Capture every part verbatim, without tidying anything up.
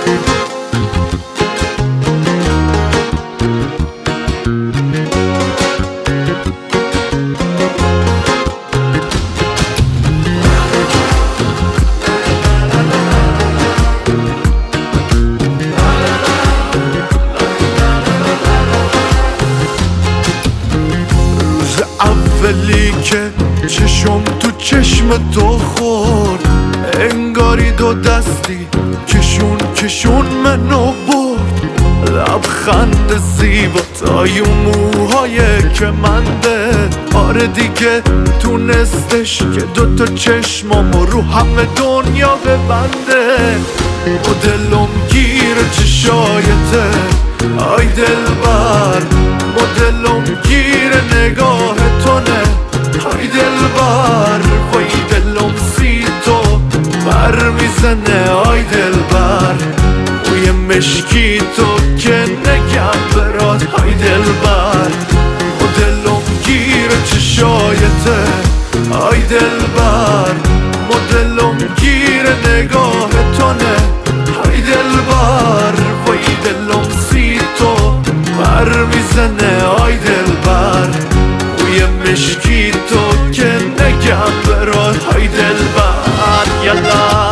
اولی که چشم تو چشم تو خورد، انگاری دو دستی کشون کشون منو برد. لبخند زیبا تای موهای کمنده، آره دیگه تونستش که دوتا چشمامو رو همه دنیا ببنده. و دلم گیر چشایته آی دلبر، و دلم گیر نگاه تونه آی دلبر. وای دلم سی تو بر میزنه آی دلبر، بوی مشکی تو که نگم برات آی دلبر. و دلم گیر چشایته آی دلبر، و دلم گیر نگاه تونه آی دلبر. وای دلم سی تو بر میزنه آی دلبر، بوی مشکی تو که نگم برات آی دلبر. یلا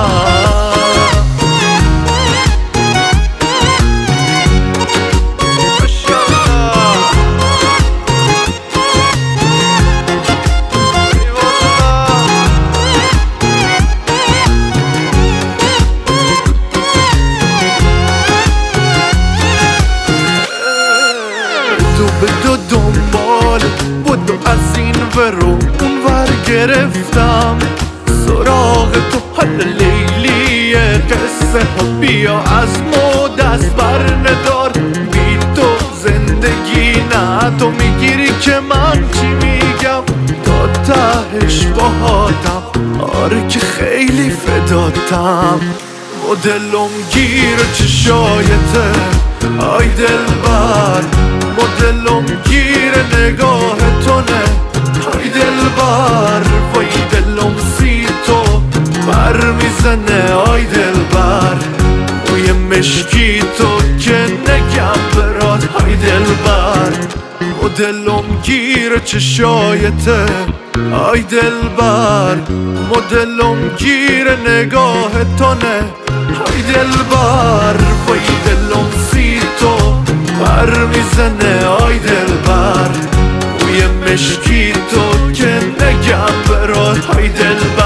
بدو دنبال بدو از این ورو اون ور گرفتم سراغ تو. حالا لیلی قصه ها بیا از مو دست بر ندار، بی تو زندگی نه. تو میگیری که من چی میگم تا تهش باهاتم، آره که خیلی فداتم. و دلم گیر چشایته آی دلبر، و دلم گیر نگاه تونه آی دلبر. وای دلم سی تو بر میزنه آی دلبر، بوی مشکی تو که نگم برات آی دلبر. و دلم گیر چشایته آی دلبر، و دلم گیر نگاه تونه آی دلبر. وای دلم سی تو بر میزنه آی دلبر، بوی مشکی تو که نگم برات آی دلبر.